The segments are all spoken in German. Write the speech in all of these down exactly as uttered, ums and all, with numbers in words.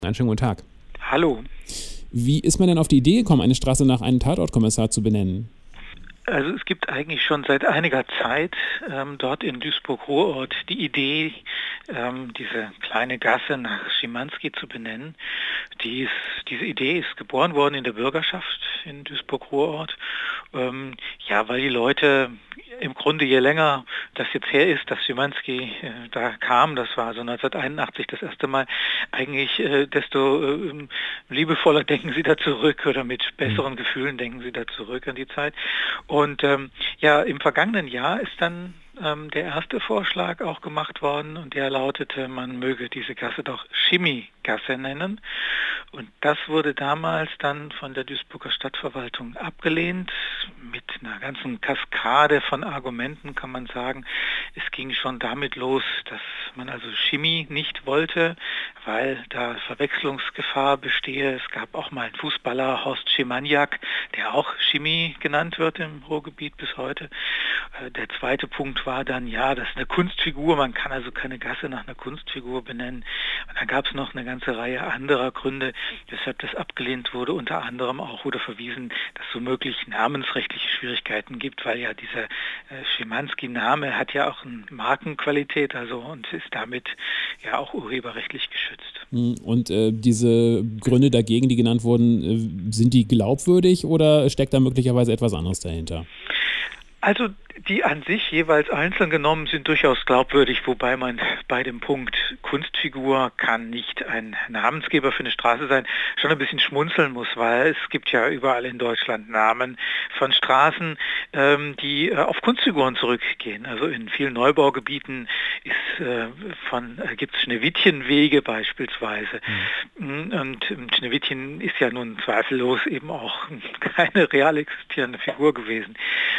Einen schönen guten Tag. Hallo. Wie ist man denn auf die Idee gekommen, eine Straße nach einem Tatortkommissar zu benennen? Also es gibt eigentlich schon seit einiger Zeit ähm, dort in Duisburg-Ruhrort die Idee, ähm, diese kleine Gasse nach Schimanski zu benennen. Die ist, diese Idee ist geboren worden in der Bürgerschaft in Duisburg-Ruhrort. Ähm, ja, weil die Leute im Grunde, je länger das jetzt her ist, dass Schimanski äh, da kam, das war so neunzehnhunderteinundachtzig das erste Mal, eigentlich äh, desto äh, liebevoller denken sie da zurück oder mit besseren Gefühlen denken sie da zurück an die Zeit. Und ähm, ja, im vergangenen Jahr ist dann ähm, der erste Vorschlag auch gemacht worden und der lautete, man möge diese Gasse doch Schimi-Gasse nennen. Und das wurde damals dann von der Duisburger Stadtverwaltung abgelehnt, mit einer ganzen Kaskade von Argumenten kann man sagen. Es ging schon damit los, dass man also Schimi nicht wollte, weil da Verwechslungsgefahr bestehe. Es gab auch mal einen Fußballer, Horst Schimaniak, der auch Schimi genannt wird im Ruhrgebiet bis heute. Der zweite Punkt war dann, ja, das ist eine Kunstfigur, man kann also keine Gasse nach einer Kunstfigur benennen. Und dann gab es noch eine ganze Reihe anderer Gründe, weshalb das abgelehnt wurde. Unter anderem auch wurde verwiesen, dass es womöglich namensrechtliche Schwierigkeiten gibt, weil ja dieser äh, Schimanski-Name hat ja auch eine Markenqualität, also und ist damit ja auch urheberrechtlich geschützt. Und äh, diese Gründe dagegen, die genannt wurden, äh, sind die glaubwürdig oder steckt da möglicherweise etwas anderes dahinter? Also die an sich jeweils einzeln genommen sind durchaus glaubwürdig, wobei man bei dem Punkt Kunstfigur kann nicht ein Namensgeber für eine Straße sein, schon ein bisschen schmunzeln muss, weil es gibt ja überall in Deutschland Namen von Straßen, ähm, die äh, auf Kunstfiguren zurückgehen. Also in vielen Neubaugebieten ist, äh, von, äh, gibt es Schneewittchenwege beispielsweise. Mhm. Und Schneewittchen ist ja nun zweifellos eben auch keine real existierende Figur gewesen.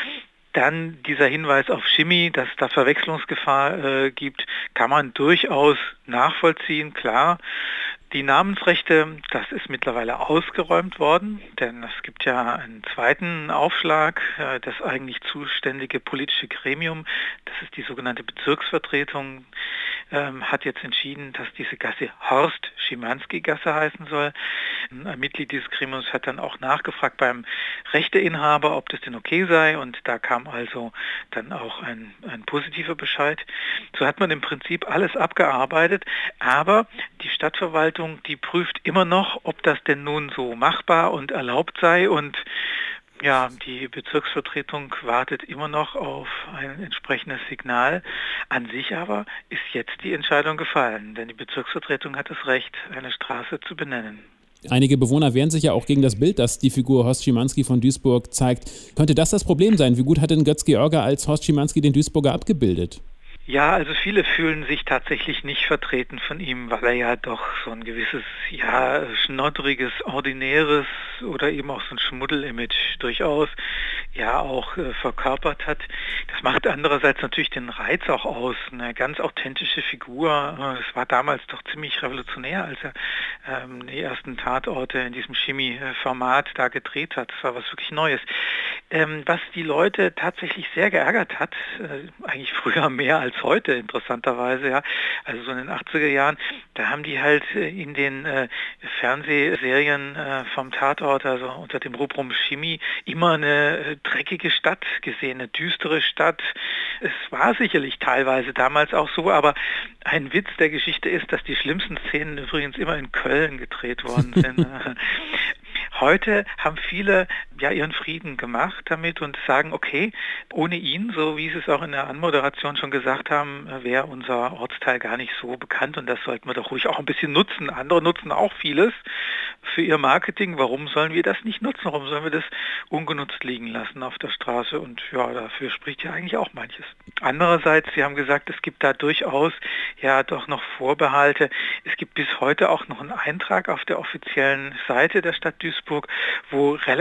Dann dieser Hinweis auf Schimi, dass da Verwechslungsgefahr äh, gibt, kann man durchaus nachvollziehen, klar. Die Namensrechte, das ist mittlerweile ausgeräumt worden, denn es gibt ja einen zweiten Aufschlag. Das eigentlich zuständige politische Gremium, das ist die sogenannte Bezirksvertretung, ähm, hat jetzt entschieden, dass diese Gasse Horst-Schimanski-Gasse heißen soll. Ein Mitglied dieses Gremiums hat dann auch nachgefragt beim Rechteinhaber, ob das denn okay sei, und da kam also dann auch ein, ein positiver Bescheid. So hat man im Prinzip alles abgearbeitet, aber die Stadtverwaltung, die prüft immer noch, ob das denn nun so machbar und erlaubt sei, und ja, die Bezirksvertretung wartet immer noch auf ein entsprechendes Signal. An sich aber ist jetzt die Entscheidung gefallen, denn die Bezirksvertretung hat das Recht, eine Straße zu benennen. Einige Bewohner wehren sich ja auch gegen das Bild, das die Figur Horst Schimanski von Duisburg zeigt. Könnte das das Problem sein? Wie gut hat denn Götz-George als Horst Schimanski den Duisburger abgebildet? Ja, also viele fühlen sich tatsächlich nicht vertreten von ihm, weil er ja doch so ein gewisses, ja, schnoddriges, ordinäres oder eben auch so ein Schmuddel-Image durchaus ja auch äh, verkörpert hat. Das macht andererseits natürlich den Reiz auch aus, eine ganz authentische Figur. Es war damals doch ziemlich revolutionär, als er ähm, die ersten Tatorte in diesem Chemie-Format da gedreht hat. Das war was wirklich Neues. Ähm, was die Leute tatsächlich sehr geärgert hat, äh, eigentlich früher mehr als heute interessanterweise, ja, also so in den achtziger Jahren, da haben die halt in den äh, Fernsehserien äh, vom Tatort, also unter dem Rubrum Chemie, immer eine äh, dreckige Stadt gesehen, eine düstere Stadt. Es war sicherlich teilweise damals auch so, aber ein Witz der Geschichte ist, dass die schlimmsten Szenen übrigens immer in Köln gedreht worden sind. Heute haben viele ja ihren Frieden gemacht damit und sagen, okay, ohne ihn, so wie Sie es auch in der Anmoderation schon gesagt haben, wäre unser Ortsteil gar nicht so bekannt, und das sollten wir doch ruhig auch ein bisschen nutzen. Andere nutzen auch vieles für ihr Marketing. Warum sollen wir das nicht nutzen? Warum sollen wir das ungenutzt liegen lassen auf der Straße? Und ja, dafür spricht ja eigentlich auch manches. Andererseits, Sie haben gesagt, es gibt da durchaus ja doch noch Vorbehalte. Es gibt bis heute auch noch einen Eintrag auf der offiziellen Seite der Stadt Duisburg, wo relativ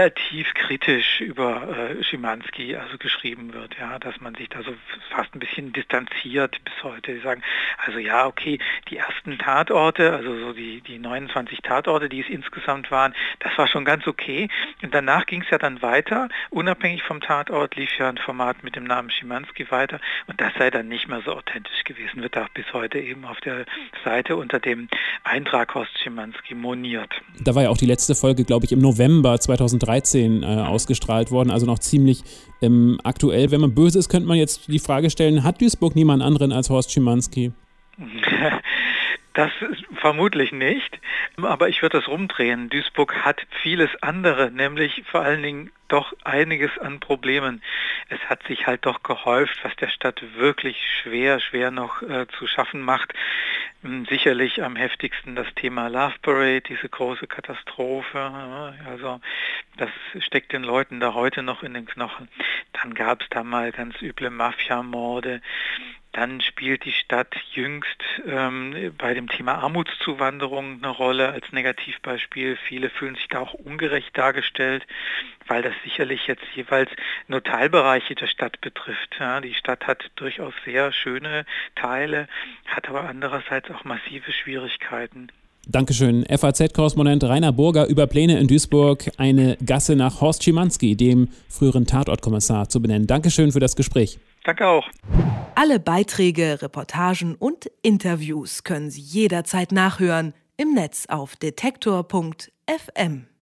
kritisch über äh, Schimanski also geschrieben wird, ja, dass man sich da so fast ein bisschen distanziert bis heute. Die sagen, also ja, okay, die ersten Tatorte, also so die, die neunundzwanzig Tatorte, die es insgesamt waren, das war schon ganz okay. Und danach ging es ja dann weiter. Unabhängig vom Tatort lief ja ein Format mit dem Namen Schimanski weiter und das sei dann nicht mehr so authentisch gewesen, wird auch bis heute eben auf der Seite unter dem Eintrag Horst Schimanski moniert. Da war ja auch die letzte Folge, glaube ich, im November zweitausenddreizehn äh, ausgestrahlt worden, also noch ziemlich ähm, aktuell. Wenn man böse ist, könnte man jetzt die Frage stellen, hat Duisburg niemand anderen als Horst Schimanski? Das vermutlich nicht, aber ich würde das rumdrehen. Duisburg hat vieles andere, nämlich vor allen Dingen doch einiges an Problemen. Es hat sich halt doch gehäuft, was der Stadt wirklich schwer, schwer noch äh, zu schaffen macht. Sicherlich am heftigsten das Thema Love Parade, diese große Katastrophe. Also das steckt den Leuten da heute noch in den Knochen. Dann gab es da mal ganz üble Mafia-Morde. Dann spielt die Stadt jüngst ähm, bei dem Thema Armutszuwanderung eine Rolle als Negativbeispiel. Viele fühlen sich da auch ungerecht dargestellt, weil das sicherlich jetzt jeweils nur Teilbereiche der Stadt betrifft. Ja, die Stadt hat durchaus sehr schöne Teile, hat aber andererseits auch massive Schwierigkeiten. Dankeschön. F A Z-Korrespondent Rainer Burger über Pläne in Duisburg, eine Gasse nach Horst Schimanski, dem früheren Tatortkommissar, zu benennen. Dankeschön für das Gespräch. Danke auch. Alle Beiträge, Reportagen und Interviews können Sie jederzeit nachhören im Netz auf detektor punkt f m.